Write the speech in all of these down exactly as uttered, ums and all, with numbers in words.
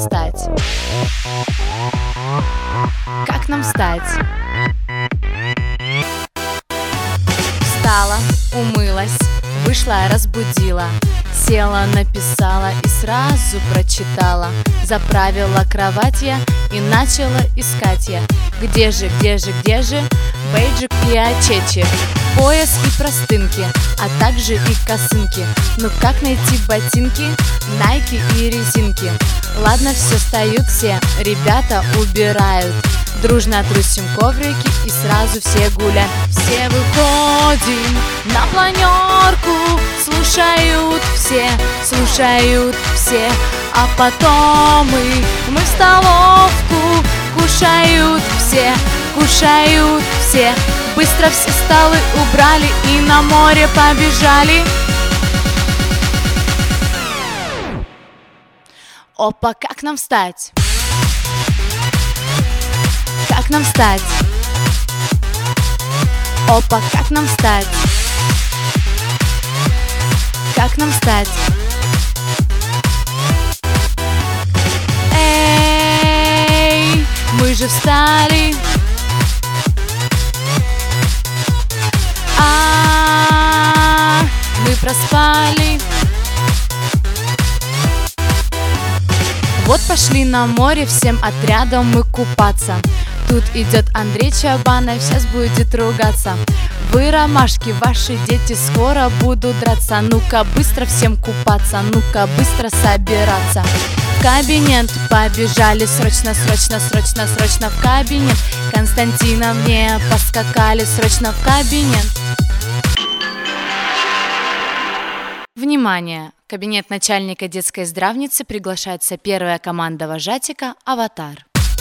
встать? Как нам встать? Встала, умылась, вышла, разбудила, села, написала и сразу прочитала. Заправила кровать я и начала искать я. Где же, где же, где же бейджик и очечи, пояс и простынки, а также и косынки. Ну как найти ботинки, найки и резинки? Ладно, все встают все, ребята убирают. Дружно трусим коврики и сразу все гуляют. Все выходим на планерку, слушают все, слушают все. А потом мы, мы в столовку, кушают все, кушают все. Быстро все столы убрали и на море побежали. Опа, как нам встать? Как нам встать? Опа, как нам встать? Как нам встать? Эй, мы же встали. А, мы проспали. Вот пошли на море всем отрядом мы купаться. Тут идет Андрей Чабанов, сейчас будет ругаться. Вы, ромашки, ваши дети скоро будут драться. Ну-ка быстро всем купаться, ну-ка быстро собираться. В кабинет побежали, срочно, срочно, срочно, срочно в кабинет. Константиновне поскакали, срочно в кабинет. Внимание! Кабинет начальника детской здравницы приглашается первая команда вожатика «Аватар».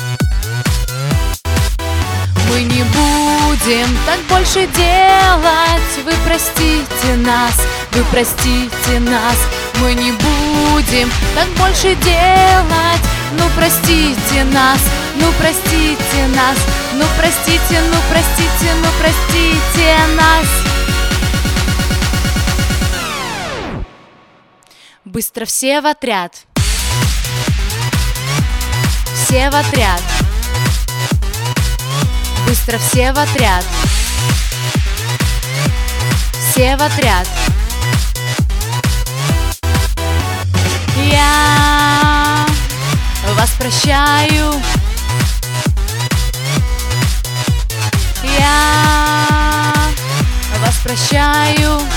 Мы не будем так больше делать. Вы простите нас, вы простите нас. Мы не будем так больше делать. Ну простите нас, ну простите нас. Ну простите, ну простите, ну простите нас. Быстро все в отряд. Все в отряд. Быстро все в отряд. Все в отряд. Я вас прощаю. Я вас прощаю.